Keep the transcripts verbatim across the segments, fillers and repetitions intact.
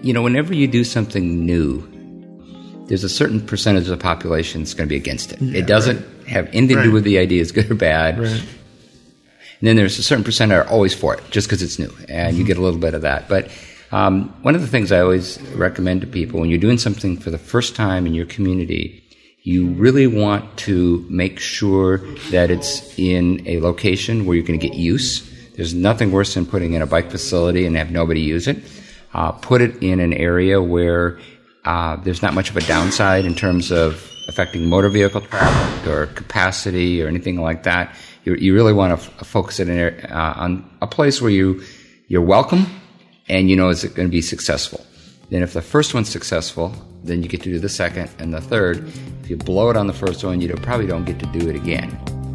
you know, whenever you do something new, there's a certain percentage of the population that's going to be against it. Yeah, it doesn't right. have anything right. to do with the idea, it's good or bad. Right. And then there's a certain percent that are always for it, just because it's new, and mm-hmm. you get a little bit of that. But um, one of the things I always recommend to people, when you're doing something for the first time in your community, you really want to make sure that it's in a location where you're going to get use. There's nothing worse than putting in a bike facility and have nobody use it. Uh, put it in an area where uh, there's not much of a downside in terms of affecting motor vehicle traffic or capacity or anything like that. You, you really want to f- focus it in, uh, on a place where you, you're welcome and you know it's going to be successful. Then if the first one's successful, then you get to do the second and the third. If you blow it on the first one, you probably don't get to do it again.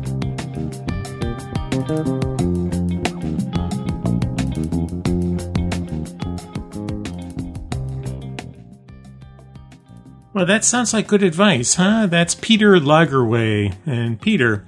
Well, that sounds like good advice, huh? That's Peter Lagerwey. And Peter,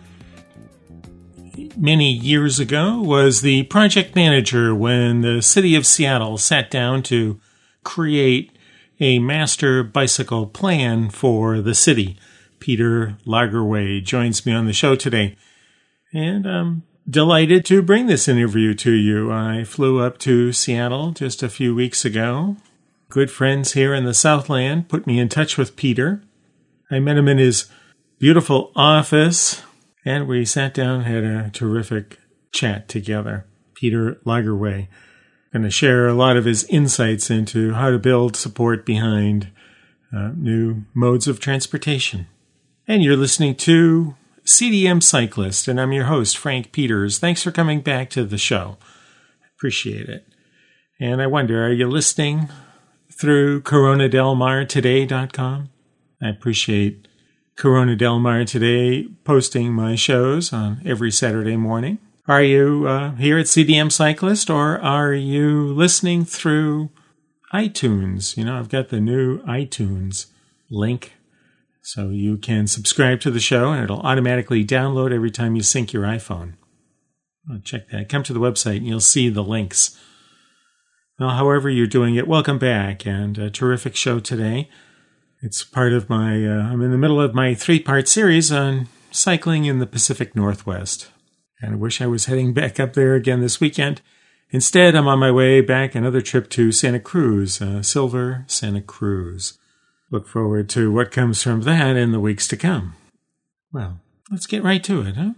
many years ago, was the project manager when the city of Seattle sat down to create a master bicycle plan for the city. Peter Lagerwey joins me on the show today. And I'm delighted to bring this interview to you. I flew up to Seattle just a few weeks ago. Good friends here in the Southland put me in touch with Peter. I met him in his beautiful office, and we sat down and had a terrific chat together. Peter Lagerwey going to share a lot of his insights into how to build support behind uh, new modes of transportation. And you're listening to C D M Cyclist, and I'm your host, Frank Peters. Thanks for coming back to the show. Appreciate it. And I wonder, are you listening through Corona Del Mar Today dot com? I appreciate Corona Del Mar Today posting my shows on every Saturday morning. Are you uh, here at C D M Cyclist, or are you listening through iTunes? You know, I've got the new iTunes link, so you can subscribe to the show, and it'll automatically download every time you sync your iPhone. Well, check that. Come to the website, and you'll see the links. Well, however you're doing it, welcome back, and a terrific show today. It's part of my, uh, I'm in the middle of my three-part series on cycling in the Pacific Northwest. And I wish I was heading back up there again this weekend. Instead, I'm on my way back, another trip to Santa Cruz, uh, Silver Santa Cruz. Look forward to what comes from that in the weeks to come. Well, let's get right to it, huh?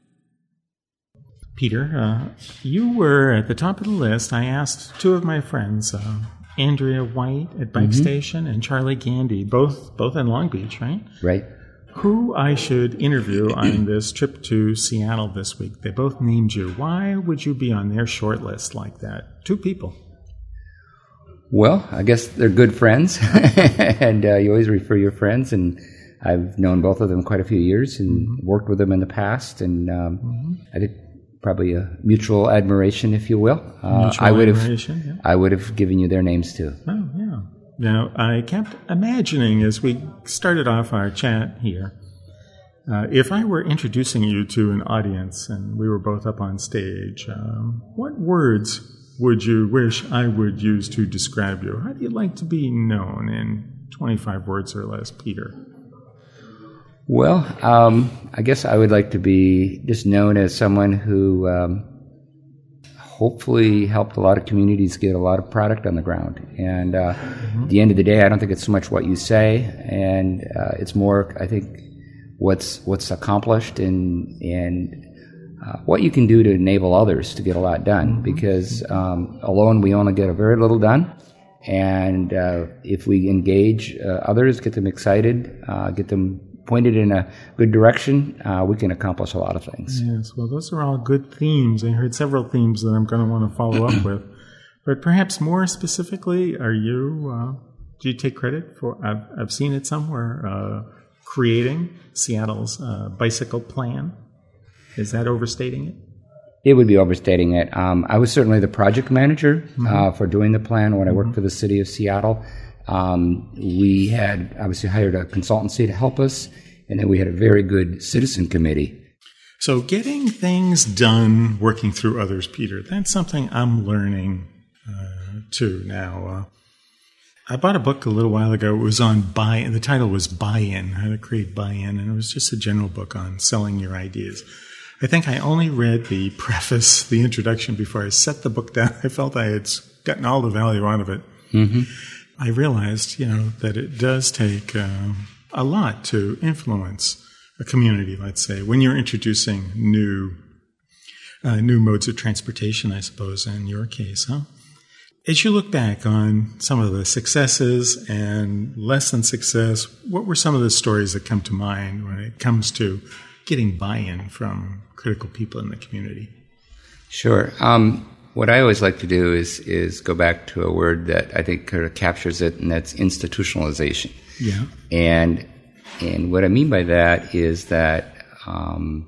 Peter, uh, you were at the top of the list. I asked two of my friends, uh, Andrea White at Bike mm-hmm. Station and Charlie Gandy, both both in Long Beach, right? Right. Who I should interview on this trip to Seattle this week. They both named you. Why would you be on their short list like that? Two people. Well, I guess they're good friends, and uh, you always refer your friends, and I've known both of them quite a few years and mm-hmm. worked with them in the past, and um, mm-hmm. I think probably a mutual admiration, if you will. Uh, mutual I would admiration, have, yeah. I would have given you their names too. Oh, yeah. Now, I kept imagining as we started off our chat here, uh, if I were introducing you to an audience and we were both up on stage, um, what words would you wish I would use to describe you? How do you like to be known in twenty-five words or less, Peter? Well, um, I guess I would like to be just known as someone who um, hopefully helped a lot of communities get a lot of product on the ground. And uh, mm-hmm. at the end of the day, I don't think it's so much what you say, and uh, it's more, I think, what's what's accomplished and and uh, what you can do to enable others to get a lot done. Mm-hmm. Because um, alone, we only get a very little done. And uh, if we engage uh, others, get them excited, uh, get them pointed in a good direction, uh, we can accomplish a lot of things. Yes, well, those are all good themes. I heard several themes that I'm going to want to follow up with. But perhaps more specifically, are you, uh, do you take credit for, I've, I've seen it somewhere, uh, creating Seattle's uh, bicycle plan? Is that overstating it? It would be overstating it. Um, I was certainly the project manager mm-hmm. uh, for doing the plan when I worked mm-hmm. for the city of Seattle. Um, we had obviously hired a consultancy to help us, and then we had a very good citizen committee. So getting things done, working through others, Peter, that's something I'm learning uh, too now. Uh, I bought a book a little while ago. It was on buy, and the title was Buy-In, How to Create Buy-In, and it was just a general book on selling your ideas. I think I only read the preface, the introduction, before I set the book down. I felt I had gotten all the value out of it. Mm-hmm. I realized, you know, that it does take uh, a lot to influence a community, let's say, when you're introducing new uh, new modes of transportation, I suppose, in your case, huh? As you look back on some of the successes and less than success, what were some of the stories that come to mind when it comes to getting buy-in from critical people in the community? Sure. Um, what I always like to do is is go back to a word that I think kind of captures it, and that's institutionalization. Yeah. And and what I mean by that is that um,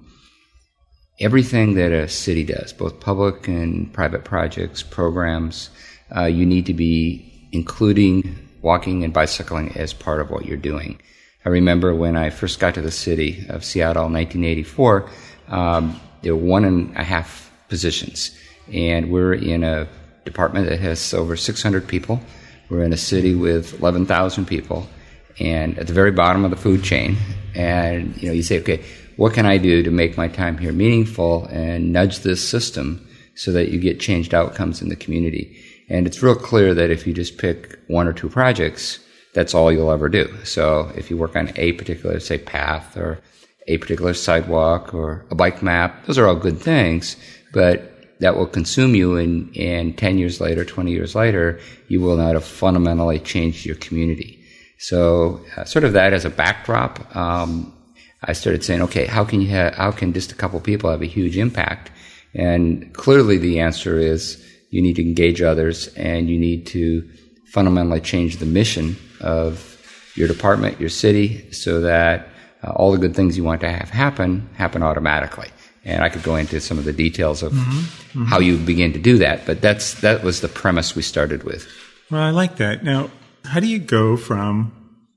everything that a city does, both public and private projects, programs, Uh, you need to be including walking and bicycling as part of what you're doing. I remember when I first got to the city of Seattle in nineteen eighty-four, um, there were one and a half positions. And we're in a department that has over six hundred people. We're in a city with eleven thousand people and at the very bottom of the food chain. And, you know, you say, okay, what can I do to make my time here meaningful and nudge this system so that you get changed outcomes in the community? And it's real clear that if you just pick one or two projects, that's all you'll ever do. So if you work on a particular, say, path or a particular sidewalk or a bike map, those are all good things, but that will consume you, and, and ten years later, twenty years later, you will not have fundamentally changed your community. So uh, sort of that as a backdrop, um, I started saying, okay, how can you ha- how can just a couple people have a huge impact? And clearly the answer is, you need to engage others, and you need to fundamentally change the mission of your department, your city, so that uh, all the good things you want to have happen, happen automatically. And I could go into some of the details of mm-hmm. Mm-hmm. how you begin to do that, but that's that was the premise we started with. Well, I like that. Now, how do you go from,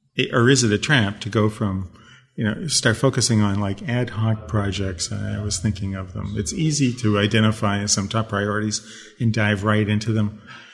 or is it a trap to go from, you know, start focusing on like ad hoc projects? I was thinking of them. It's easy to identify some top priorities and dive right into them.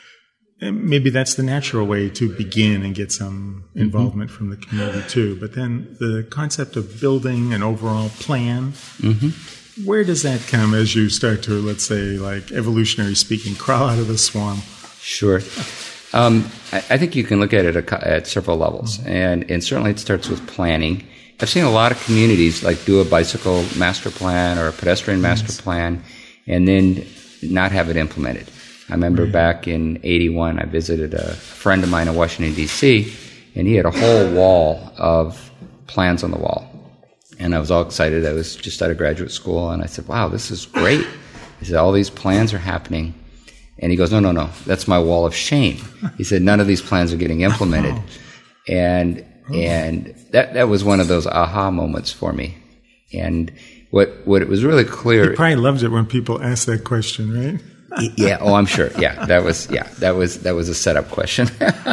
And maybe that's the natural way to begin and get some involvement mm-hmm. from the community too. But then the concept of building an overall plan, mm-hmm. where does that come as you start to, let's say, like evolutionary speaking, crawl out of the swamp? Sure. Um, I, I think you can look at it at several levels, mm-hmm. and, and certainly it starts with planning. I've seen a lot of communities like do a bicycle master plan or a pedestrian yes. master plan and then not have it implemented. I remember right. back in eighty-one, I visited a friend of mine in Washington, D C, and he had a whole wall of plans on the wall. And I was all excited. I was just out of graduate school, and I said, wow, this is great. He said, all these plans are happening. And he goes, no, no, no, that's my wall of shame. He said, none of these plans are getting implemented. Oh. And And that that was one of those aha moments for me. And what what it was really clear. He probably loves it when people ask that question, right? Yeah. Oh, I'm sure. Yeah. That was yeah. That was that was a setup question.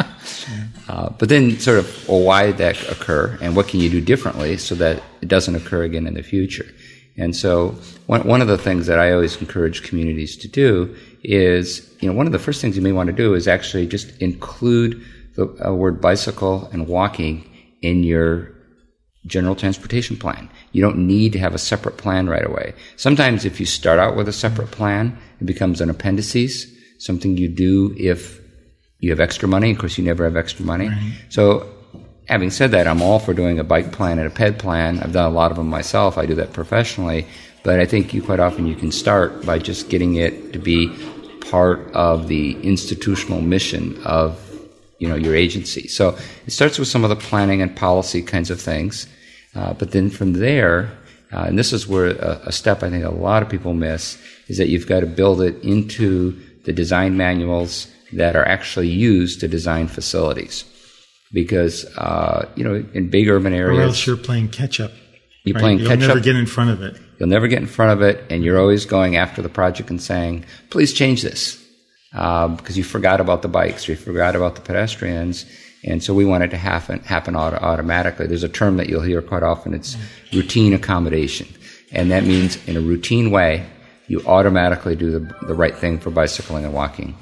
uh, but then, sort of, well, why did that occur, and what can you do differently so that it doesn't occur again in the future? And so, one one of the things that I always encourage communities to do is, you know, one of the first things you may want to do is actually just include the uh, word bicycle and walking in your general transportation plan. You don't need to have a separate plan right away. Sometimes if you start out with a separate plan, it becomes an appendices, something you do if you have extra money. Of course, you never have extra money. Right. So having said that, I'm all for doing a bike plan and a ped plan. I've done a lot of them myself. I do that professionally. But I think you quite often you can start by just getting it to be part of the institutional mission of you know, your agency. So it starts with some of the planning and policy kinds of things. Uh, but then from there, uh, and this is where a, a step I think a lot of people miss, is that you've got to build it into the design manuals that are actually used to design facilities. Because, uh, you know, in big urban areas... Or else you're playing catch-up. You're right? playing You'll catch-up. You'll never get in front of it. You'll never get in front of it, and you're always going after the project and saying, please change this. Um, because you forgot about the bikes, or you forgot about the pedestrians, and so we want it to happen happen auto- automatically. There's a term that you'll hear quite often. It's routine accommodation, and that means in a routine way, you automatically do the, the right thing for bicycling and walking.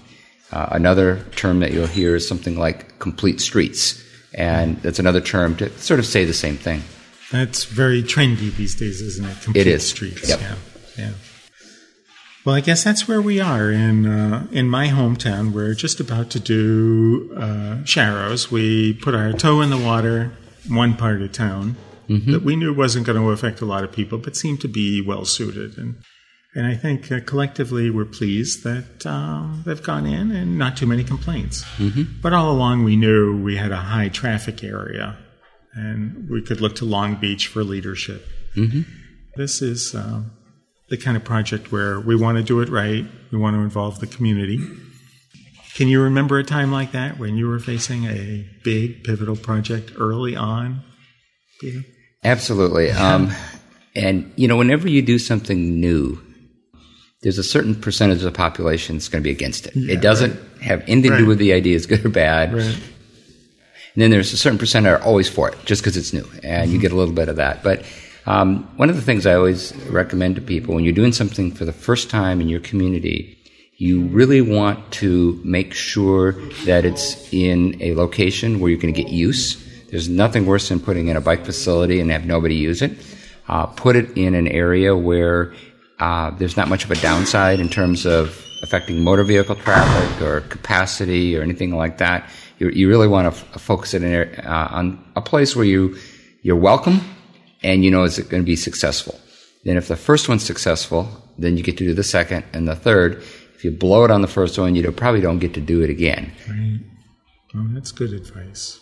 Uh, another term that you'll hear is something like complete streets. And that's another term to sort of say the same thing. That's very trendy these days, isn't it? Complete it is. Streets. Yep. Yeah. Yeah. Well, I guess that's where we are in uh, in my hometown. We're just about to do uh, Sharrows. We put our toe in the water, one part of town mm-hmm. that we knew wasn't going to affect a lot of people, but seemed to be well suited. And and I think uh, collectively we're pleased that um, they've gone in and not too many complaints. Mm-hmm. But all along we knew we had a high traffic area, and we could look to Long Beach for leadership. Mm-hmm. This is Uh, the kind of project where we want to do it right. We want to involve the community. Can you remember a time like that when you were facing a big, pivotal project early on, Peter? Absolutely. Yeah. Um, and, you know, whenever you do something new, there's a certain percentage of the population that's going to be against it. Yeah, it doesn't right. have anything right. to do with the idea is good or bad. Right. And then there's a certain percent that are always for it, just because it's new. And mm-hmm. you get a little bit of that. But Um, one of the things I always recommend to people when you're doing something for the first time in your community, you really want to make sure that it's in a location where you're going to get use. There's nothing worse than putting in a bike facility and have nobody use it. Uh, put it in an area where uh, there's not much of a downside in terms of affecting motor vehicle traffic or capacity or anything like that. You, you really want to f- focus it in, uh, on a place where you you're welcome. And you know it's going to be successful. Then if the first one's successful, then you get to do the second and the third. If you blow it on the first one, you probably don't get to do it again. Right. Well, that's good advice.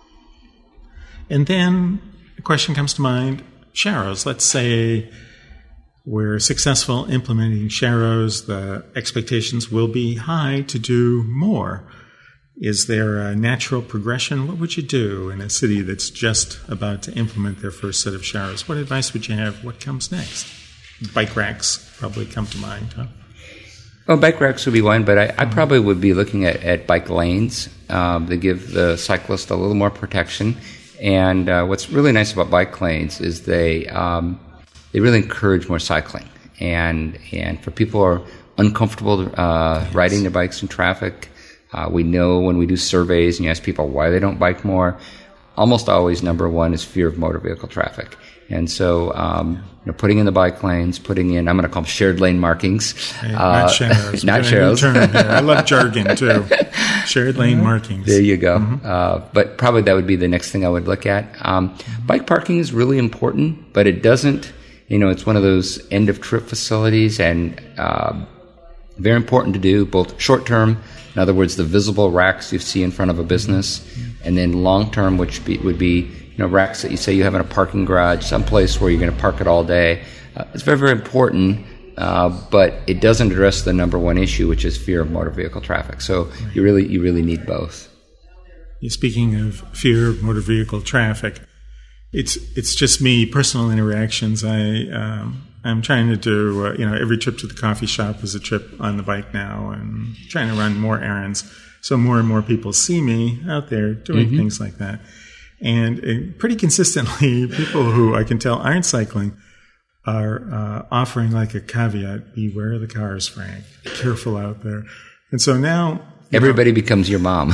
And then a question comes to mind, Sharrows. Let's say we're successful implementing Sharrows. The expectations will be high to do more. Is there a natural progression? What would you do in a city that's just about to implement their first set of Sharrows? What advice would you have? What comes next? Bike racks probably come to mind, huh? Well, bike racks would be one, but I, I probably would be looking at, at bike lanes um, that give the cyclist a little more protection. And uh, what's really nice about bike lanes is they um, they really encourage more cycling. And and for people who are uncomfortable uh, yes. riding their bikes in traffic, Uh, we know when we do surveys and you ask people why they don't bike more, almost always number one is fear of motor vehicle traffic. And so, um, you know, putting in the bike lanes, putting in, I'm going to call them shared lane markings. Hey, uh, not Sharrows. Not Sharrows. I love jargon too. Shared lane markings. There you go. Mm-hmm. Uh, but probably that would be the next thing I would look at. Um, bike parking is really important, but it doesn't, you know, it's one of those end of trip facilities and, uh, very important to do both short term. In other words, the visible racks you see in front of a business, and then long-term, which be, would be you know racks that you say you have in a parking garage, someplace where you're going to park it all day. Uh, it's very, very important, uh, but it doesn't address the number one issue, which is fear of motor vehicle traffic. So right. you really, you really need both. Speaking of fear of motor vehicle traffic, it's it's just me, personal interactions. I um, I'm trying to do uh, you know every trip to the coffee shop is a trip on the bike now, and trying to run more errands, so more and more people see me out there doing mm-hmm. things like that. And uh, pretty consistently, people who I can tell aren't cycling are uh, offering like a caveat: "Beware the cars, Frank. Be careful out there." And so now everybody know, becomes your mom.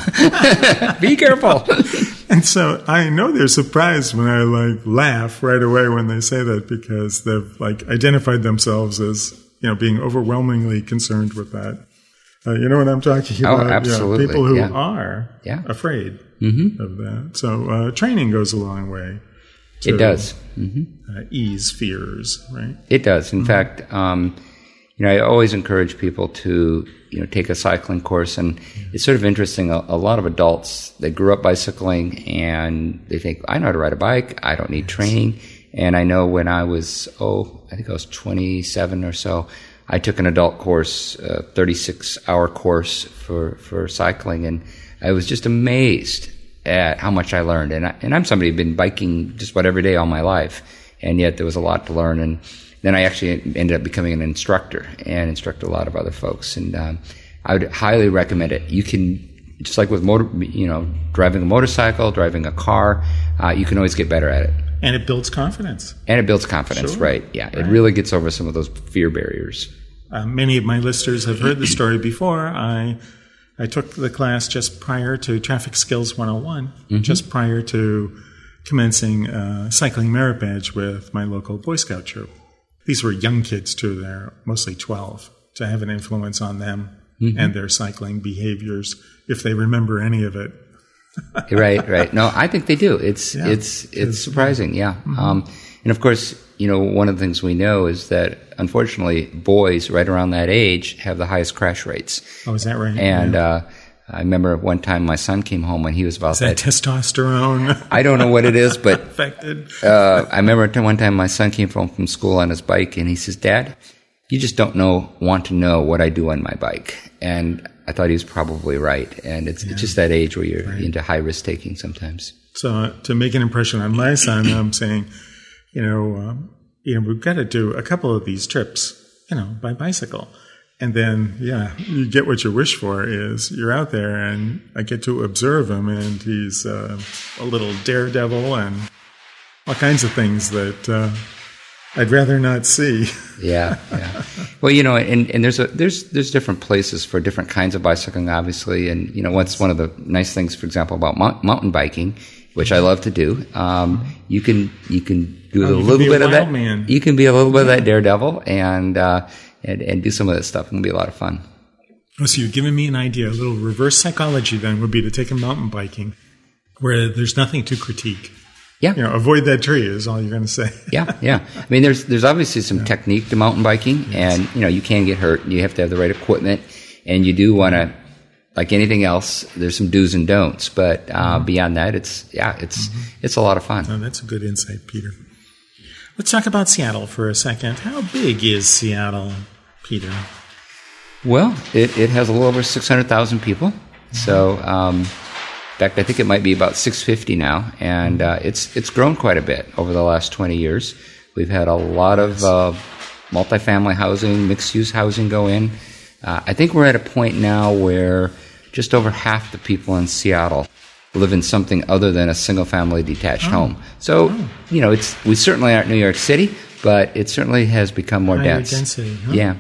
Be careful. And so I know they're surprised when I like laugh right away when they say that, because they've like identified themselves as, you know, being overwhelmingly concerned with that. Uh, you know what I'm talking about? Oh, absolutely. Yeah, people who yeah. are yeah. afraid mm-hmm. of that. So uh, training goes a long way. To, it does. Mm-hmm. Uh, ease fears, right? It does. In mm-hmm. fact, um, you know, I always encourage people to, you know, take a cycling course. And it's sort of interesting. A, a lot of adults, they grew up bicycling and they think, I know how to ride a bike. I don't need training. And I know when I was, oh, I think I was twenty-seven or so, I took an adult course, a thirty-six hour course for, for cycling. And I was just amazed at how much I learned. And, I, and I'm somebody who's been biking just about every day all my life. And yet there was a lot to learn. And then I actually ended up becoming an instructor and instructed a lot of other folks. And um, I would highly recommend it. You can, just like with motor, you know, driving a motorcycle, driving a car, uh, you can always get better at it. And it builds confidence. And it builds confidence, sure. right? Yeah, right. It really gets over some of those fear barriers. Uh, many of my listeners have heard the story before. I I took the class just prior to Traffic Skills one oh one, mm-hmm. just prior to commencing uh, cycling merit badge with my local Boy Scout troop. These were young kids, too. They're mostly twelve, to have an influence on them mm-hmm. and their cycling behaviors, if they remember any of it. Right, right. No, I think they do. It's yeah, it's it's, it's surprising, yeah. Mm-hmm. Um, and of course, you know, one of the things we know is that, unfortunately, boys right around that age have the highest crash rates. Oh, is that right? And yeah. uh, I remember one time my son came home when he was about is that, that testosterone? I don't know what it is, but affected. uh, I remember one time my son came home from school on his bike, and he says, "Dad, you just don't know, want to know what I do on my bike." And I thought he was probably right. And it's, yeah. it's just that age where you're right. into high risk taking sometimes. So uh, to make an impression on my son, I'm saying, you know, um, you know, we've got to do a couple of these trips, you know, by bicycle. And then, yeah, you get what you wish for is you're out there and I get to observe him and he's uh, a little daredevil and all kinds of things that uh, I'd rather not see. Yeah, yeah. Well, you know, and, and there's a there's there's different places for different kinds of bicycling, obviously. And, you know, what's one of the nice things, for example, about mount, mountain biking, which I love to do, um, you can you can do oh, a little bit a of that. Man. You can be a little bit of that daredevil and uh, and and do some of that stuff. It can be a lot of fun. Oh, so you've given me an idea. A little reverse psychology then would be to take a mountain biking where there's nothing to critique. Yeah. You know, avoid that tree is all you're going to say. yeah, yeah. I mean, there's there's obviously some yeah. technique to mountain biking, yes. and, you know, you can get hurt. You have to have the right equipment, and you do want to, like anything else, there's some do's and don'ts. But uh, mm-hmm. beyond that, it's, yeah, it's mm-hmm. it's a lot of fun. Oh, that's a good insight, Peter. Let's talk about Seattle for a second. How big is Seattle, Peter? Well, it, it has a little over six hundred thousand people. Mm-hmm. So, um in fact, I think it might be about six hundred fifty now, and uh, it's it's grown quite a bit over the last twenty years. We've had a lot of uh, multifamily housing, mixed-use housing go in. Uh, I think we're at a point now where just over half the people in Seattle live in something other than a single-family detached oh. home. So, oh. you know, it's we certainly aren't New York City, but it certainly has become more Higher dense. density, huh? Yeah.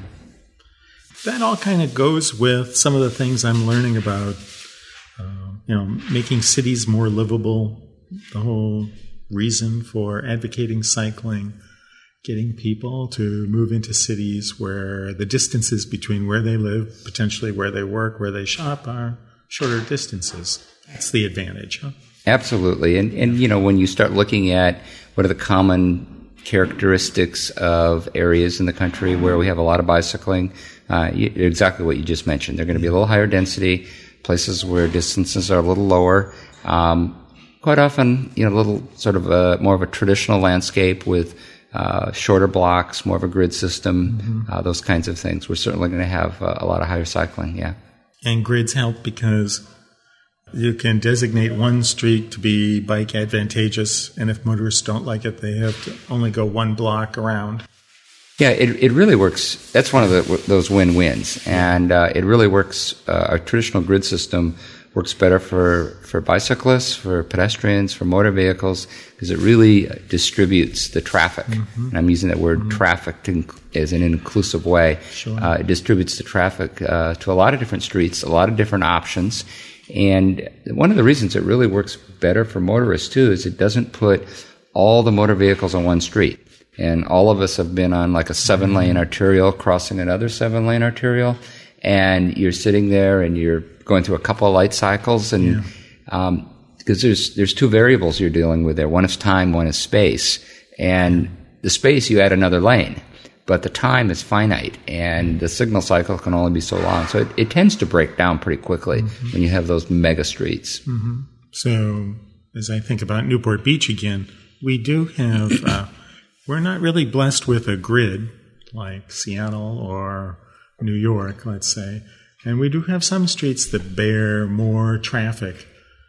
That all kind of goes with some of the things I'm learning about. Uh, you know, making cities more livable, the whole reason for advocating cycling, getting people to move into cities where the distances between where they live, potentially where they work, where they shop, are shorter distances. That's the advantage, huh? Absolutely. And, and, you know, when you start looking at what are the common characteristics of areas in the country where we have a lot of bicycling, uh, you, exactly what you just mentioned. They're going to be a little higher density, places where distances are a little lower. Um, quite often, you know, a little sort of a, more of a traditional landscape with uh, shorter blocks, more of a grid system, mm-hmm. uh, those kinds of things. We're certainly going to have uh, a lot of higher cycling, yeah. And grids help because you can designate one street to be bike advantageous, and if motorists don't like it, they have to only go one block around. Yeah, it it really works. That's one of the, those win-wins, and uh, it really works. Uh, our traditional grid system works better for, for bicyclists, for pedestrians, for motor vehicles, because it really distributes the traffic. Mm-hmm. And I'm using that word mm-hmm. traffic to, as an inclusive way. Sure. Uh, it distributes the traffic uh, to a lot of different streets, a lot of different options. And one of the reasons it really works better for motorists, too, is it doesn't put all the motor vehicles on one street. And all of us have been on like a seven-lane arterial crossing another seven-lane arterial, and you're sitting there and you're going through a couple of light cycles, and yeah. um, because there's there's two variables you're dealing with there. One is time, one is space. And the space, you add another lane, but the time is finite, and the signal cycle can only be so long. So it, it tends to break down pretty quickly mm-hmm. when you have those mega streets. Mm-hmm. So as I think about Newport Beach again, we do have. Uh, We're not really blessed with a grid like Seattle or New York, let's say. And we do have some streets that bear more traffic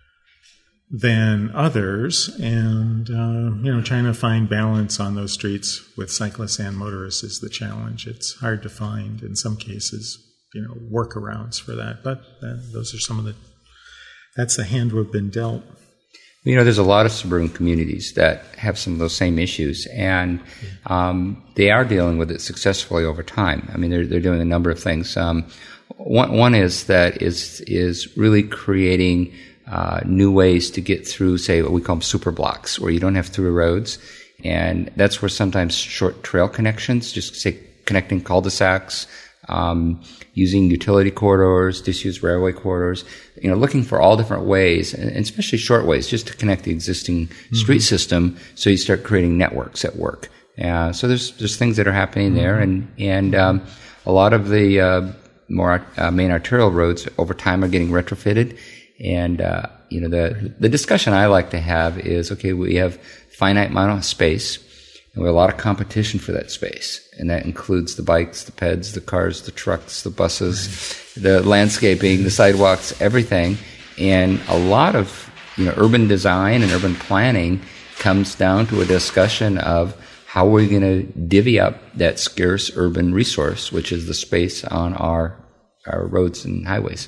than others. And, uh, you know, trying to find balance on those streets with cyclists and motorists is the challenge. It's hard to find, in some cases, you know, workarounds for that. But uh, those are some of the, that's the hand we've been dealt. You know, there's a lot of suburban communities that have some of those same issues, and um, they are dealing with it successfully over time. I mean, they're they're doing a number of things. Um, One, one is that is is really creating uh, new ways to get through, say, what we call them super blocks, where you don't have through roads. And that's where sometimes short trail connections, just say connecting cul-de-sacs, um, using utility corridors, disused railway corridors, you know, looking for all different ways, and especially short ways, just to connect the existing mm-hmm. street system, so you start creating networks at work. Uh, so there's there's things that are happening mm-hmm. there, and and um, a lot of the uh, more uh, main arterial roads over time are getting retrofitted. And uh, you know, the the discussion I like to have is, okay, we have finite amount of space, and we have a lot of competition for that space. And that includes the bikes, the peds, the cars, the trucks, the buses, the landscaping, the sidewalks, everything. And a lot of, you know, urban design and urban planning comes down to a discussion of how we're going to divvy up that scarce urban resource, which is the space on our our roads and highways.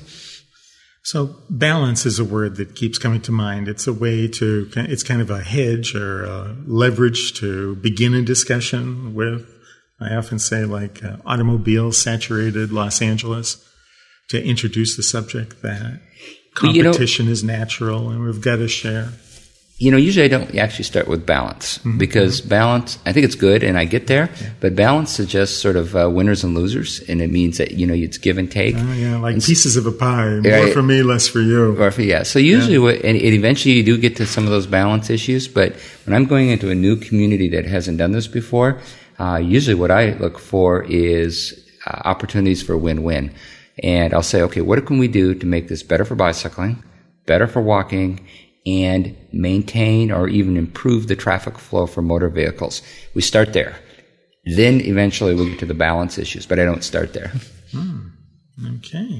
So balance is a word that keeps coming to mind. It's a way to, it's kind of a hedge or a leverage to begin a discussion with. I often say, like, uh, automobile-saturated Los Angeles, to introduce the subject that competition you know, is natural and we've got to share. You know, usually I don't actually start with balance, mm-hmm. because balance, I think it's good and I get there, yeah. but balance suggests sort of uh, winners and losers, and it means that, you know, it's give and take. Oh, yeah, like and pieces of a pie, more right, for me, less for you. Or for, yeah, so usually, yeah. What, and it, eventually you do get to some of those balance issues, but when I'm going into a new community that hasn't done this before, uh, usually what I look for is uh, opportunities for win-win. And I'll say, okay, what can we do to make this better for bicycling, better for walking, and maintain or even improve the traffic flow for motor vehicles? We start there. Then eventually we'll get to the balance issues, but I don't start there. Hmm. Okay.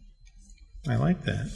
I like that.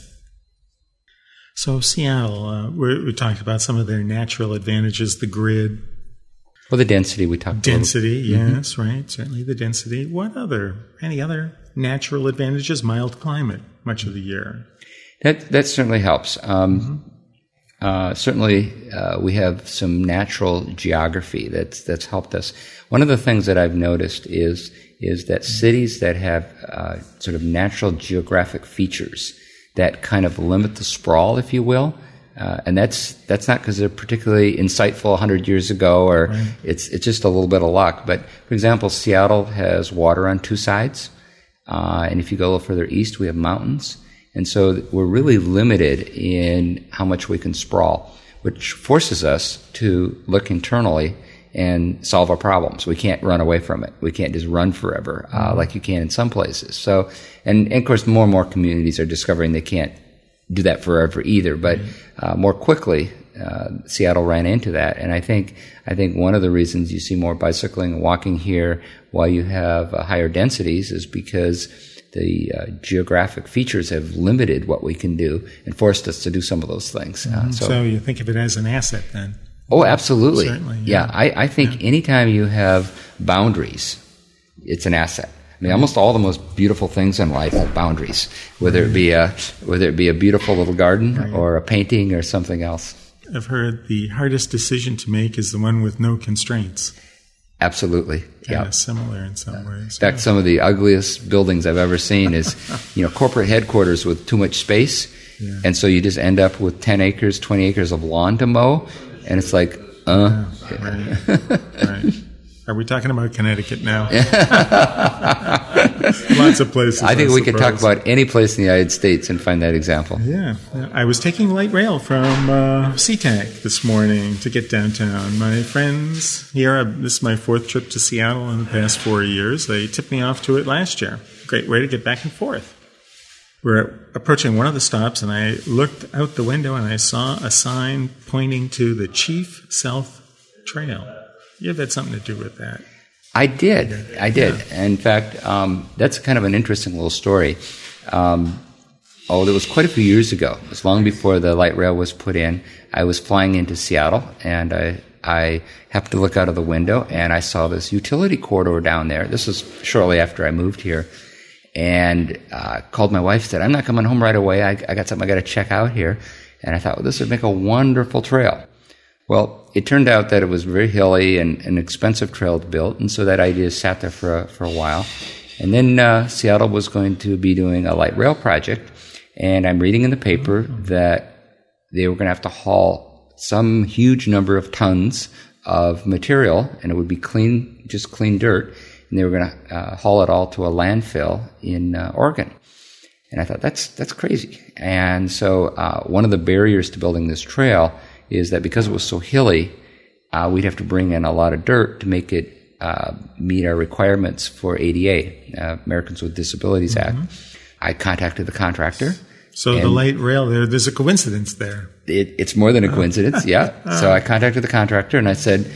So Seattle, uh, we're, we talked about some of their natural advantages, the grid. Well, the density we talked about. Density, yes, mm-hmm. right. Certainly the density. What other, any other natural advantages? Mild climate much of the year. That, that certainly helps. Um, mm-hmm. Uh, certainly, uh, we have some natural geography that's that's helped us. One of the things that I've noticed is is that cities that have uh, sort of natural geographic features that kind of limit the sprawl, if you will, uh, and that's that's not because they're particularly insightful a hundred years ago, or right. it's it's just a little bit of luck. But for example, Seattle has water on two sides, uh, and if you go a little further east, we have mountains. And so we're really limited in how much we can sprawl, which forces us to look internally and solve our problems. We can't run away from it. We can't just run forever, uh, mm-hmm. like you can in some places. So, and, and of course, more and more communities are discovering they can't do that forever either. But uh, more quickly, uh, Seattle ran into that. And I think I think one of the reasons you see more bicycling and walking here while you have uh, higher densities is because the uh, geographic features have limited what we can do and forced us to do some of those things. Mm-hmm. Uh, so, so you think of it as an asset then? Oh, absolutely. Certainly, yeah. yeah I, I think yeah. anytime you have boundaries, it's an asset. I mean, almost all the most beautiful things in life have boundaries, whether it be a whether it be a beautiful little garden right. or a painting or something else. I've heard the hardest decision to make is the one with no constraints. Absolutely. Kind yeah. of similar in some ways. In fact, some of the ugliest buildings I've ever seen is, you know, corporate headquarters with too much space. Yeah. And so you just end up with ten acres, twenty acres of lawn to mow. And it's like, uh. Yeah, right. right. Are we talking about Connecticut now? Lots of places. I think I we suppose. could talk about any place in the United States and find that example. Yeah. I was taking light rail from uh, SeaTac this morning to get downtown. My friends here, this is my fourth trip to Seattle in the past four years. They tipped me off to it last year. Great way to get back and forth. We're approaching one of the stops, and I looked out the window and I saw a sign pointing to the Chief South Trail. You've had something to do with that. I did. I did. Yeah. In fact, um, that's kind of an interesting little story. Um, oh, it was quite a few years ago. It was long before the light rail was put in. I was flying into Seattle, and I, I happened to look out of the window, and I saw this utility corridor down there. This was shortly after I moved here. And uh, called my wife, said, I'm not coming home right away. I, I got something I got to check out here. And I thought, well, this would make a wonderful trail. Well, it turned out that it was very hilly and an expensive trail to build, and so that idea sat there for a, for a while. And then uh, Seattle was going to be doing a light rail project, and I'm reading in the paper that they were going to have to haul some huge number of tons of material, and it would be clean, just clean dirt, and they were going to uh, haul it all to a landfill in uh, Oregon. And I thought, that's that's crazy. And so uh, one of the barriers to building this trail is that because it was so hilly, uh, we'd have to bring in a lot of dirt to make it uh, meet our requirements for A D A, uh, Americans with Disabilities mm-hmm. Act. I contacted the contractor. So the light rail, there, there's a coincidence there. It, it's more than a coincidence, yeah. So I contacted the contractor and I said,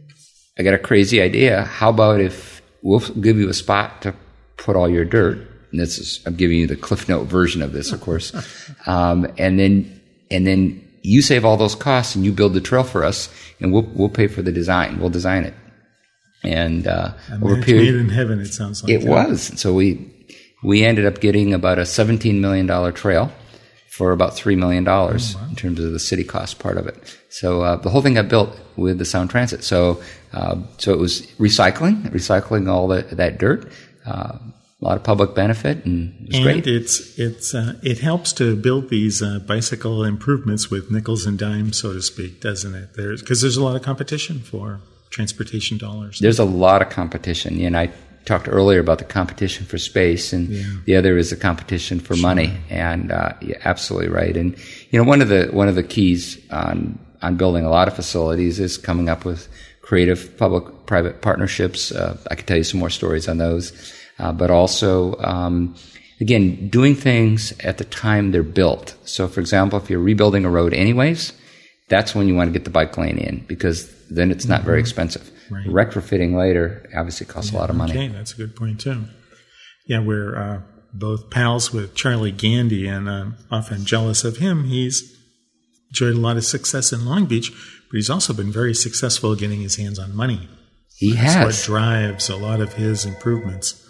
I got a crazy idea. How about if we'll give you a spot to put all your dirt? And this is, I'm giving you the Cliff Note version of this, of course. Um, and then, and then you save all those costs and you build the trail for us, and we'll we'll pay for the design. We'll design it. And uh, over a period, made in heaven, it sounds like it that. was. So we we ended up getting about a seventeen million dollars trail for about three million dollars oh, wow. in terms of the city cost part of it. So uh, the whole thing got built with the Sound Transit. So uh, so it was recycling, recycling all the, that dirt. Uh, A lot of public benefit, and it was and great. it's it's uh, it helps to build these uh, bicycle improvements with nickels and dimes, so to speak, doesn't it? There's because there's a lot of competition for transportation dollars. There's a lot of competition, and I talked earlier about the competition for space, and yeah. the other is the competition for sure. money. And uh, you're absolutely right. And you know, one of the one of the keys on on building a lot of facilities is coming up with creative public-private partnerships. Uh, I could tell you some more stories on those. Uh, but also, um, again, doing things at the time they're built. So, for example, if you're rebuilding a road anyways, that's when you want to get the bike lane in, because then it's not mm-hmm. very expensive. Right. Retrofitting later obviously costs yeah, a lot of money. Okay, that's a good point, too. Yeah, we're uh, both pals with Charlie Gandy, and I'm often jealous of him. He's enjoyed a lot of success in Long Beach, but he's also been very successful getting his hands on money. He that's has. What drives a lot of his improvements.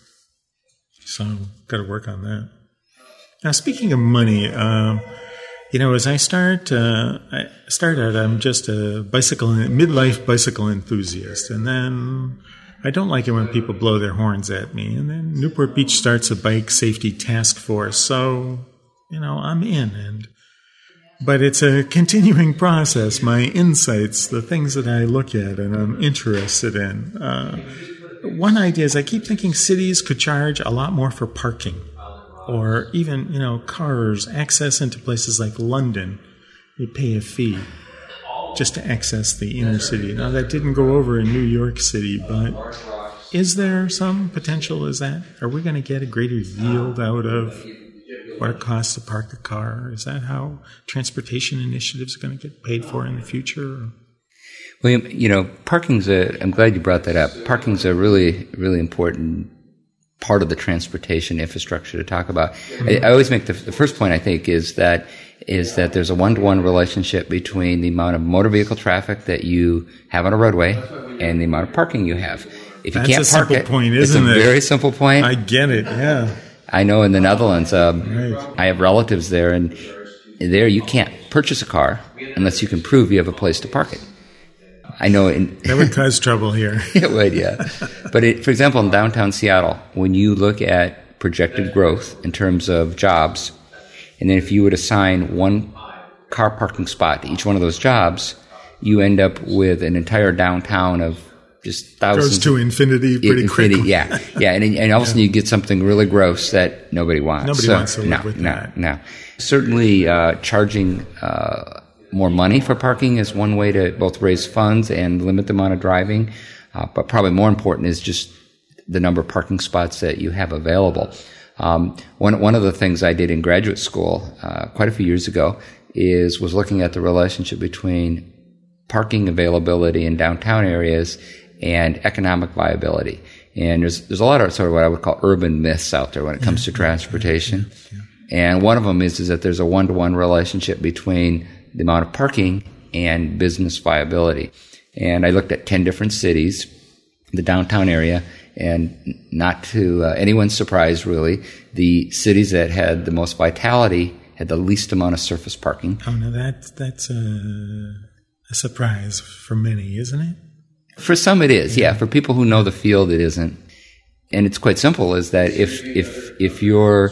So, got to work on that. Now, speaking of money, uh, you know, as I start, uh, I start out, I'm just a bicycle, midlife bicycle enthusiast, and then I don't like it when people blow their horns at me. And then Newport Beach starts a bike safety task force, so you know, I'm in. And but it's a continuing process. My insights, the things that I look at and I'm interested in. Uh, One idea is I keep thinking cities could charge a lot more for parking, or even, you know, cars, access into places like London. You pay a fee just to access the inner city. Now, that didn't go over in New York City, but is there some potential as that? Are we going to get a greater yield out of what it costs to park a car? Is that how transportation initiatives are going to get paid for in the future? Well, you know, parking's a, I'm glad you brought that up. Parking's a really, really important part of the transportation infrastructure to talk about. Mm-hmm. I, I always make the, the first point, I think, is that, is that there's a one-to-one relationship between the amount of motor vehicle traffic that you have on a roadway and the amount of parking you have. If you That's can't a park simple it, point, it's isn't a it? very simple point. I get it, yeah. I know in the Netherlands, um, right. I have relatives there, and there you can't purchase a car unless you can prove you have a place to park it. I know in that would cause trouble here. It would, yeah. But it, for example, in downtown Seattle, when you look at projected growth in terms of jobs, and then if you would assign one car parking spot to each one of those jobs, you end up with an entire downtown of just thousands. Goes to infinity pretty infinity, quickly. Yeah, yeah, and and all of a sudden you get something really gross that nobody wants. Nobody so, wants to live no, with no, that. No, no. Certainly, uh, charging. Uh, More money for parking is one way to both raise funds and limit the amount of driving. Uh, but probably more important is just the number of parking spots that you have available. Um, one, one of the things I did in graduate school uh, quite a few years ago is was looking at the relationship between parking availability in downtown areas and economic viability. And there's there's a lot of sort of what I would call urban myths out there when it comes to transportation. And one of them is, is that there's a one-to-one relationship between the amount of parking and business viability. And I looked at ten different cities, the downtown area, and not to uh, anyone's surprise, really, the cities that had the most vitality had the least amount of surface parking. Oh, no, that, that's a, a surprise for many, isn't it? For some it is, yeah. For people who know the field, it isn't. and it's quite simple, is that if, if, if your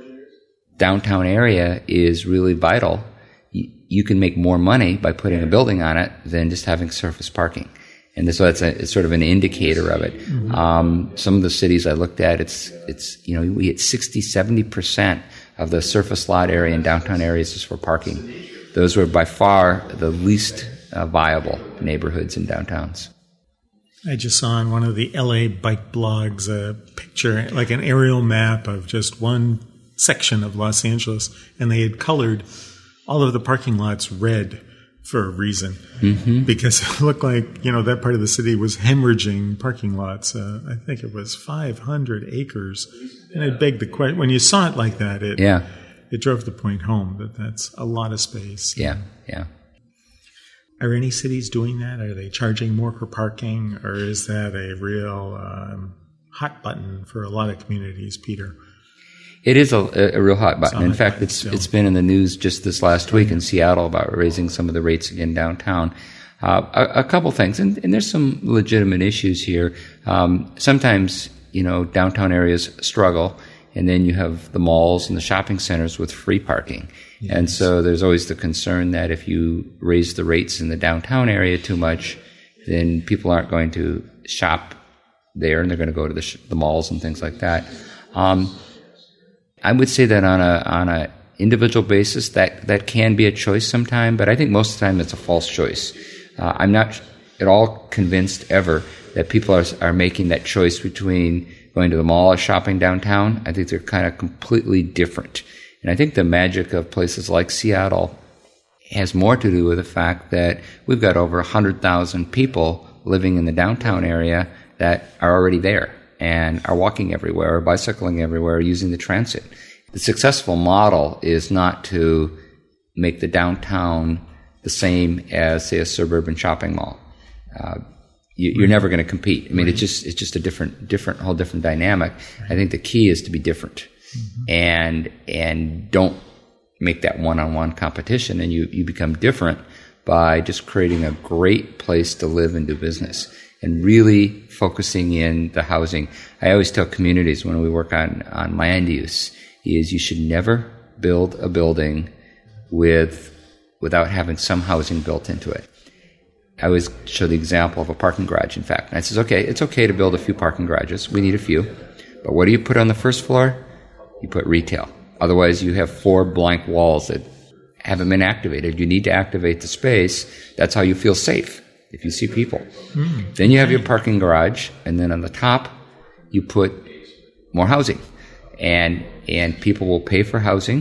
downtown area is really vital, you, you can make more money by putting a building on it than just having surface parking. And so that's a, it's sort of an indicator of it. Mm-hmm. Um, some of the cities I looked at, it's, it's, you know, we hit sixty, seventy percent of the surface lot area in downtown areas is for parking. Those were by far the least uh, viable neighborhoods in downtowns. I just saw on one of the L A bike blogs a picture, like an aerial map of just one section of Los Angeles, and they had colored all of the parking lots red for a reason, mm-hmm. because it looked like, you know, that part of the city was hemorrhaging parking lots. Uh, I think it was five hundred acres. And it begged the question, when you saw it like that, it, yeah. it drove the point home that that's a lot of space. Yeah, yeah. Are any cities doing that? Are they charging more for parking, or is that a real um, hot button for a lot of communities, Peter? It is a, a real hot button. In fact, it's still. it's been in the news just this last week in Seattle about raising some of the rates again downtown. Uh, a, a couple things, and, and there's some legitimate issues here. Um, sometimes, you know, downtown areas struggle, and then you have the malls and the shopping centers with free parking. Yes. And so there's always the concern that if you raise the rates in the downtown area too much, then people aren't going to shop there, and they're going to go to the, sh- the malls and things like that. Um, I would say that on a on a individual basis, that, that can be a choice sometime, but I think most of the time it's a false choice. Uh, I'm not at all convinced ever that people are are making that choice between going to the mall or shopping downtown. I think they're kind of completely different. And I think the magic of places like Seattle has more to do with the fact that we've got over one hundred thousand people living in the downtown area that are already there and are walking everywhere, or bicycling everywhere, using the transit. The successful model is not to make the downtown the same as, say, a suburban shopping mall. Uh, you, you're never going to compete. I mean, right. it's just it's just a different, different, whole different dynamic. Right. I think the key is to be different, mm-hmm. and and don't make that one-on-one competition. And you you become different by just creating a great place to live and do business, and really focusing in the housing. I always tell communities when we work on, on land use is you should never build a building with without having some housing built into it. I always show the example of a parking garage, in fact. And I says, okay, it's okay to build a few parking garages. We need a few. But what do you put on the first floor? You put retail. Otherwise, you have four blank walls that haven't been activated. You need to activate the space. That's how you feel safe. If you see people. Mm. Then you have your parking garage, and then on the top, you put more housing. And and people will pay for housing.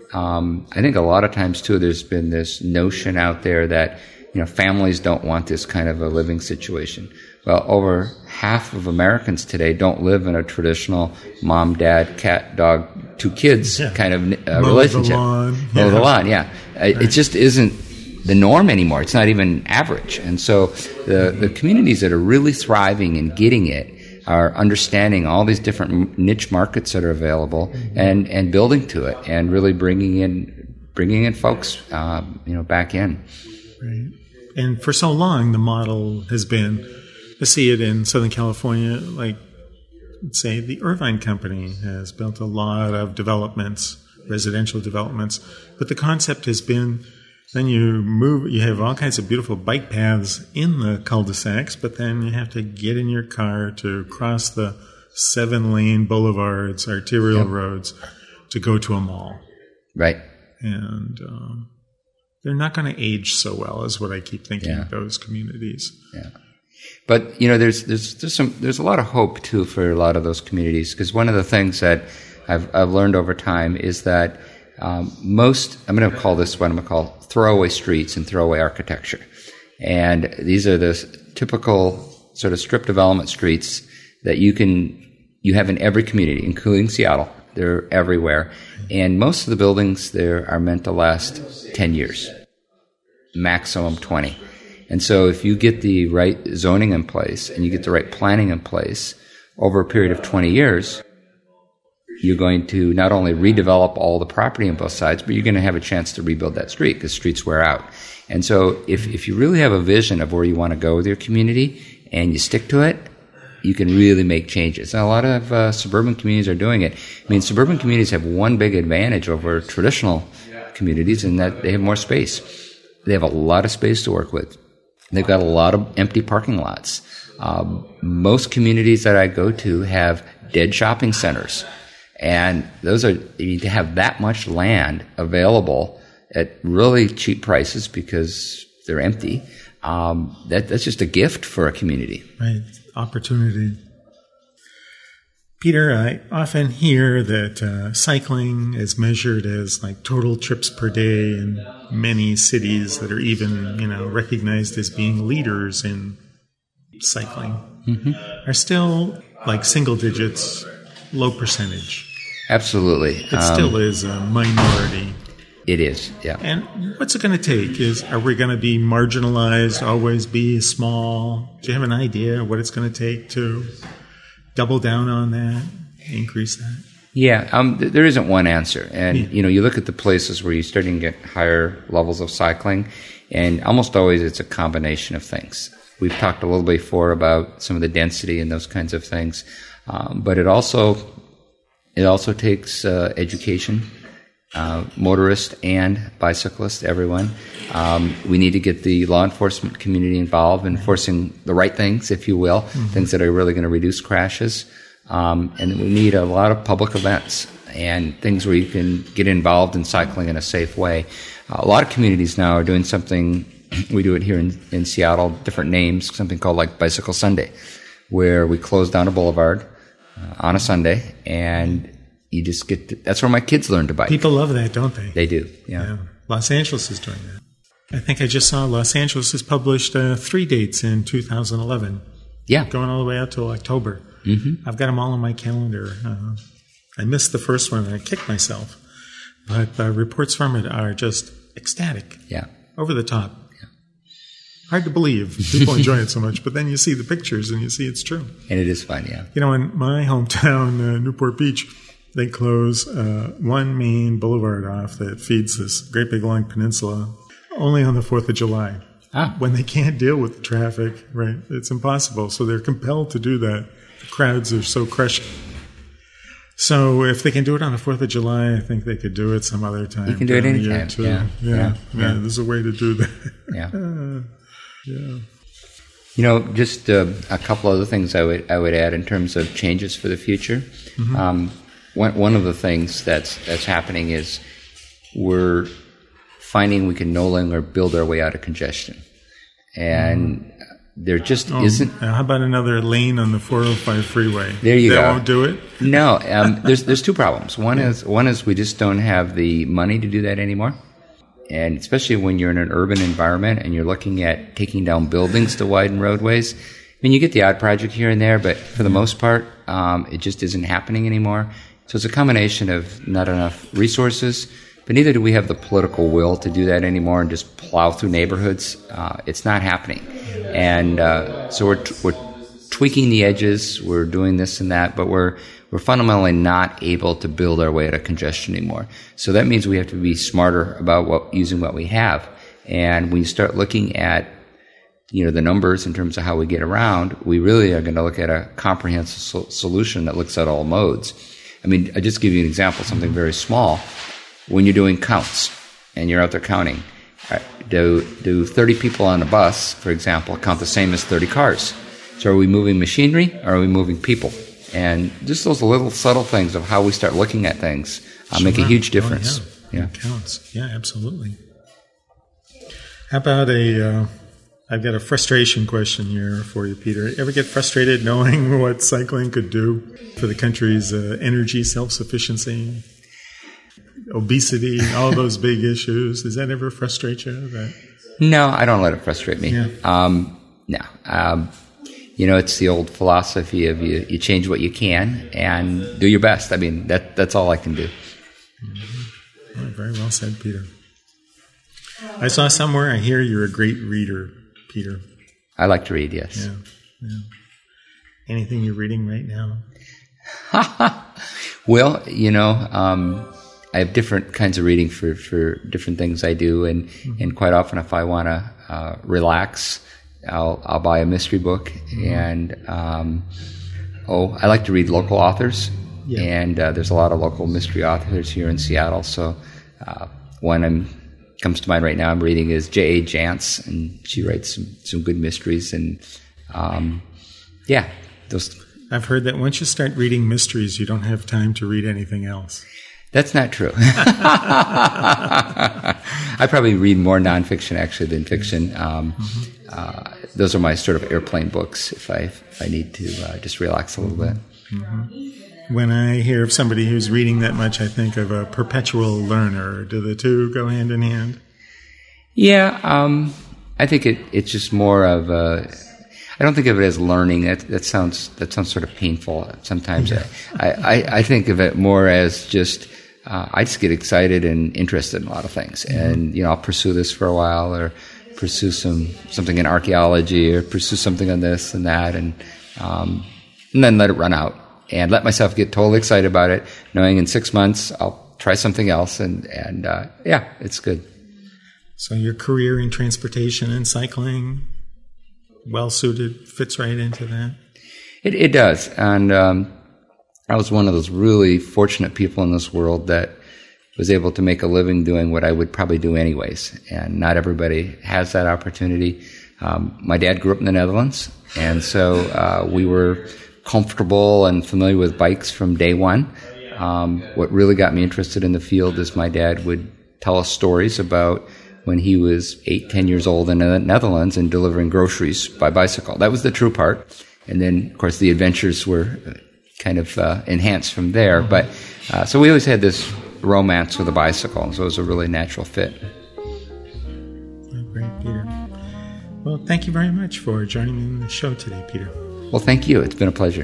Um, I think a lot of times, too, there's been this notion out there that, you know, families don't want this kind of a living situation. Well, over half of Americans today don't live in a traditional mom, dad, cat, dog, two kids yeah. kind of uh, Mow relationship. The lawn. Mow yeah. the lawn, yeah. Right. It just isn't the norm anymore. It's not even average. And so the, the communities that are really thriving and getting it are understanding all these different niche markets that are available and, and building to it and really bringing in bringing in folks, um, you know, back in. Right. And for so long, the model has been, I see it in Southern California, like, let's say the Irvine Company has built a lot of developments, residential developments, but the concept has been then you move, you have all kinds of beautiful bike paths in the cul-de-sacs, but then you have to get in your car to cross the seven-lane boulevards, arterial yep. roads, to go to a mall. Right. And um, they're not going to age so well, is what I keep thinking yeah. of those communities. Yeah. But, you know, there's there's there's some there's a lot of hope, too, for a lot of those communities, because one of the things that I've I've learned over time is that Um, most, I'm going to call this what I'm going to call throwaway streets and throwaway architecture. And these are the typical sort of strip development streets that you can, you have in every community, including Seattle. They're everywhere. And most of the buildings there are meant to last ten years, maximum twenty. And so if you get the right zoning in place and you get the right planning in place over a period of twenty years, you're going to not only redevelop all the property on both sides, but you're going to have a chance to rebuild that street because streets wear out. And so if, if you really have a vision of where you want to go with your community and you stick to it, you can really make changes. And a lot of uh, suburban communities are doing it. I mean, suburban communities have one big advantage over traditional communities in that they have more space. They have a lot of space to work with. They've got a lot of empty parking lots. Um, most communities that I go to have dead shopping centers. And those are, you have that much land available at really cheap prices because they're empty. Um, that, that's just a gift for a community. Right. Opportunity. Peter, I often hear that uh, cycling is measured as like total trips per day in many cities that are even, you know, recognized as being leaders in cycling. Mm-hmm. Are still like single digits, low percentage. Absolutely. It um, still is a minority. It is, yeah. And what's it going to take? Is Are we going to be marginalized, always be small? Do you have an idea what it's going to take to double down on that, increase that? Yeah, um, th- there isn't one answer. And, yeah. you know, you look at the places where you're starting to get higher levels of cycling, and almost always it's a combination of things. We've talked a little before about some of the density and those kinds of things. Um, but it also, it also takes uh, education. Uh, motorists and bicyclists, everyone. Um, we need to get the law enforcement community involved in enforcing the right things, if you will, mm-hmm. things that are really going to reduce crashes. Um, and we need a lot of public events and things where you can get involved in cycling in a safe way. Uh, a lot of communities now are doing something, we do it here in, in Seattle, different names, something called like Bicycle Sunday, where we close down a boulevard uh, on a Sunday and you just get to, that's where my kids learn to bike. People love that, don't they? They do, yeah. yeah. Los Angeles is doing that. I think I just saw Los Angeles has published uh, three dates in two thousand eleven. Yeah. Going all the way out till October. Mm-hmm. I've got them all on my calendar. Uh, I missed the first one and I kicked myself. But the reports from it are just ecstatic. Yeah. Over the top. Yeah. Hard to believe people enjoy it so much, but then you see the pictures and you see it's true. And it is fun, yeah. You know, in my hometown, uh, Newport Beach, they close uh, one main boulevard off that feeds this great big long peninsula only on the fourth of July. Ah. When they can't deal with the traffic, right? It's impossible. So they're compelled to do that. The crowds are so crushing. So if they can do it on the fourth of July, I think they could do it some other time. You can do it anytime. Too. Yeah. Yeah. Yeah. yeah. yeah. There's a way to do that. Yeah. yeah. You know, just uh, a couple other things I would I would add in terms of changes for the future. Mm-hmm. Um, One one of the things that's that's happening is we're finding we can no longer build our way out of congestion, and mm. there just oh, isn't. How about another lane on the four oh five freeway? There you that go. That won't do it. No, um, there's there's two problems. One yeah. is one is we just don't have the money to do that anymore, and especially when you're in an urban environment and you're looking at taking down buildings to widen roadways. I mean, you get the odd project here and there, but for the most part, um, it just isn't happening anymore. So it's a combination of not enough resources, but neither do we have the political will to do that anymore and just plow through neighborhoods. Uh, it's not happening. And uh, so we're, t- we're tweaking the edges, we're doing this and that, but we're we're fundamentally not able to build our way out of congestion anymore. So that means we have to be smarter about what, using what we have. And when you start looking at you know, the numbers in terms of how we get around, we really are going to look at a comprehensive so- solution that looks at all modes. I mean, I just give you an example, something very small. When you're doing counts and you're out there counting, right, do do thirty people on a bus, for example, count the same as thirty cars? So are we moving machinery or are we moving people? And just those little subtle things of how we start looking at things uh, sure. make a huge difference. Oh, yeah. yeah, it counts. Yeah, absolutely. How about a... Uh I've got a frustration question here for you, Peter. Ever get frustrated knowing what cycling could do for the country's uh, energy self-sufficiency, obesity, all those big issues? Does that ever frustrate you? That? No, I don't let it frustrate me. Yeah. Um, no. Um, you know, it's the old philosophy of you, you change what you can and do your best. I mean, that that's all I can do. Mm-hmm. Well, very well said, Peter. I saw somewhere, I hear you're a great reader, Peter. I like to read, yes. Yeah, yeah. Anything you're reading right now? Well, you know, um, I have different kinds of reading for, for different things I do, and, mm-hmm. and quite often if I want to uh, relax I'll I'll buy a mystery book, and um, oh, I like to read local authors, yeah. and uh, there's a lot of local mystery authors here in Seattle. So uh, one I'm comes to mind right now I'm reading is J A Jance, and she writes some, some good mysteries, and um, yeah, those. I've heard that once you start reading mysteries, you don't have time to read anything else. That's not true. I probably read more nonfiction actually than fiction. Um, mm-hmm. uh, those are my sort of airplane books if I if I need to uh, just relax a little bit. Mm-hmm. When I hear of somebody who's reading that much, I think of a perpetual learner. Do the two go hand in hand? Yeah, um, I think it it's just more of a. I don't think of it as learning. That that sounds that sounds sort of painful. Sometimes yeah. I, I, I think of it more as just uh, I just get excited and interested in a lot of things, mm-hmm. and you know I'll pursue this for a while, or pursue some something in archaeology, or pursue something on this and that, and um, and then let it run out, and let myself get totally excited about it, knowing in six months I'll try something else, and and uh, yeah, it's good. So your career in transportation and cycling. Well suited, fits right into that. It, it does, and um, I was one of those really fortunate people in this world that was able to make a living doing what I would probably do anyways. And not everybody has that opportunity. Um, my dad grew up in the Netherlands, and so uh, we were comfortable and familiar with bikes from day one. Um, what really got me interested in the field is my dad would tell us stories about when he was eight, ten years old in the Netherlands and delivering groceries by bicycle. That was the true part. And then, of course, the adventures were kind of uh, enhanced from there. But uh, so we always had this romance with a bicycle, so it was a really natural fit. Great, Peter. Well, thank you very much for joining me on the show today, Peter. Well, thank you. It's been a pleasure.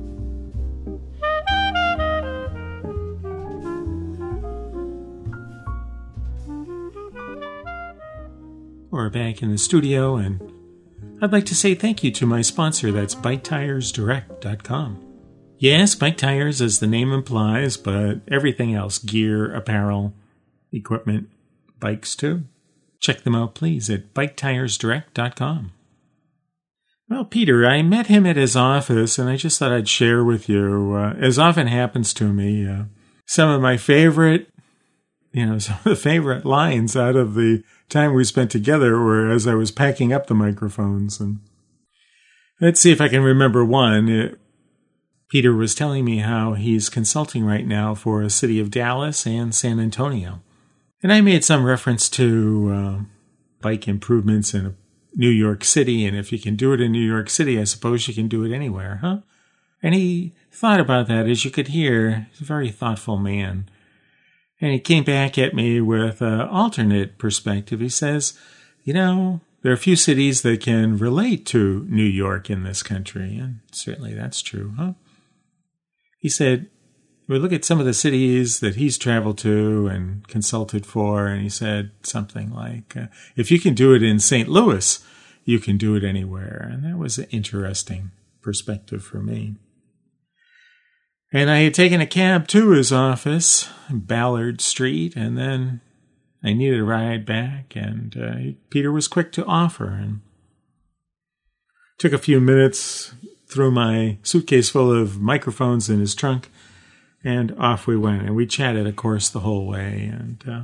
We're back in the studio, and I'd like to say thank you to my sponsor. That's Bike Tires Direct dot com. Yes, bike tires, as the name implies, but everything else, gear, apparel, equipment, bikes too. Check them out, please, at Bike Tires Direct dot com. Well, Peter, I met him at his office, and I just thought I'd share with you, uh, as often happens to me, uh, some of my favorite, you know, some of the favorite lines out of the time we spent together were as I was packing up the microphones. And let's see if I can remember one. It, Peter was telling me how he's consulting right now for a city of Dallas and San Antonio. And I made some reference to uh, bike improvements in New York City. And if you can do it in New York City, I suppose you can do it anywhere, huh? And he thought about that, as you could hear. He's a very thoughtful man. And he came back at me with an alternate perspective. He says, you know, there are a few cities that can relate to New York in this country. And certainly that's true, huh? He said, we look at some of the cities that he's traveled to and consulted for, and he said something like, uh, if you can do it in Saint Louis, you can do it anywhere. And that was an interesting perspective for me. And I had taken a cab to his office, Ballard Street, and then I needed a ride back, and uh, Peter was quick to offer. And took a few minutes, threw my suitcase full of microphones in his trunk, and off we went. And we chatted, of course, the whole way. And uh,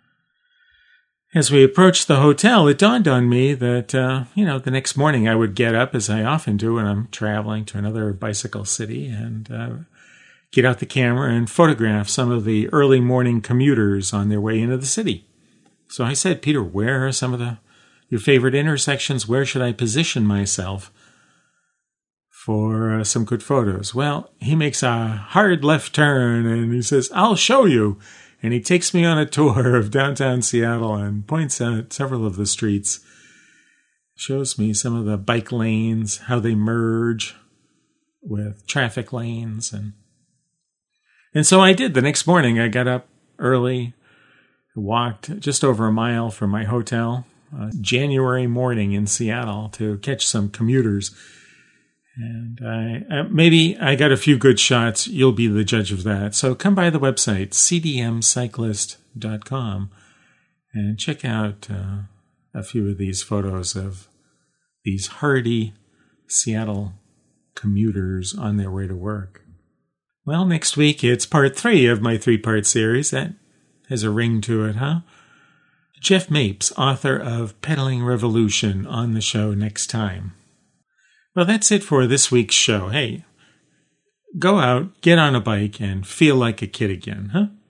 as we approached the hotel, it dawned on me that, uh, you know, the next morning I would get up, as I often do when I'm traveling to another bicycle city, and uh, get out the camera and photograph some of the early morning commuters on their way into the city. So I said, Peter, where are some of the your favorite intersections? Where should I position myself for uh, some good photos? Well, he makes a hard left turn and he says, I'll show you. And he takes me on a tour of downtown Seattle and points out several of the streets, shows me some of the bike lanes, how they merge with traffic lanes, and And so I did. The next morning, I got up early, walked just over a mile from my hotel, uh, January morning in Seattle, to catch some commuters. And I uh, maybe I got a few good shots. You'll be the judge of that. So come by the website, C D M cyclist dot com, and check out uh, a few of these photos of these hardy Seattle commuters on their way to work. Well, next week it's part three of my three-part series. That has a ring to it, huh? Jeff Mapes, author of Pedaling Revolution, on the show next time. Well, that's it for this week's show. Hey, go out, get on a bike, and feel like a kid again, huh?